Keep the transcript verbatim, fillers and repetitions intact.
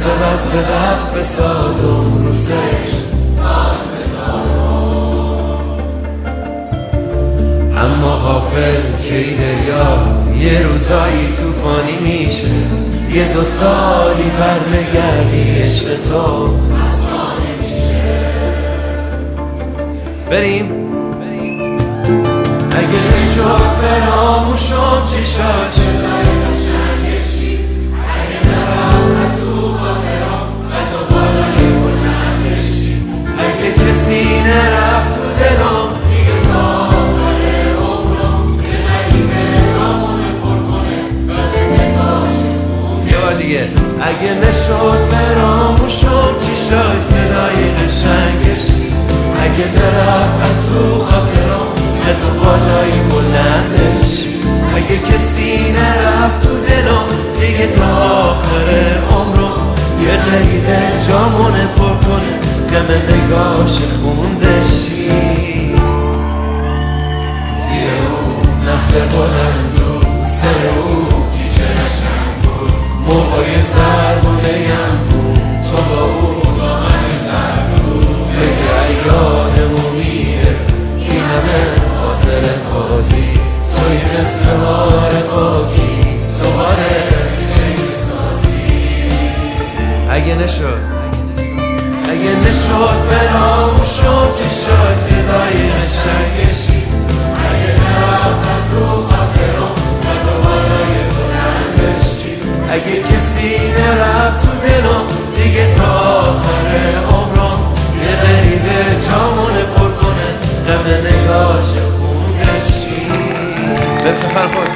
قصه بس دفت بسازم رو سرش تاج بذارم. اما غافل کی دریا یه روزایی توفانی میشه، یه دو سالی برنگردی عشق تو افسانه میشه. بریم اگه شد فراموشم چشات چلای قشنگشی، اگه نرفت تو خاطرم و دوباره بلندشی، اگه کسی نرفت تو دلم دیگه تا آخر عمرم یه غریبه جامونه پر کنه و به نگاهش یه بار دیگه اگه نشد فراموشم چشای صدای قشنگشی، اگه نرفت تو خاطرم تو بالایی بلندش، اگه کسی نرفت تو دلم دیگه تا آخر عمرم یه غیبه جامونه پر کنه غم نگاش خوندشی. زیر او نخل بلند و سر او کیچه نشنگ بود، موهای زربونه‌یم بود تو با او با من زرد بود. بگه یادمو میره این همه خاطر بازی توی قصه ها رقاکی دوباره خیلی سازی. اگه نشد اگه نشد فراموشم چشای صدای قشنگشی، اگه نرفت از تو خاطرم و دوباره بلندشی، اگه کسی نرفت تو دلم دیگه تا آخر عمرم یه غریبه جامونه پر کنه غم نگاش خوندشی. بفرخ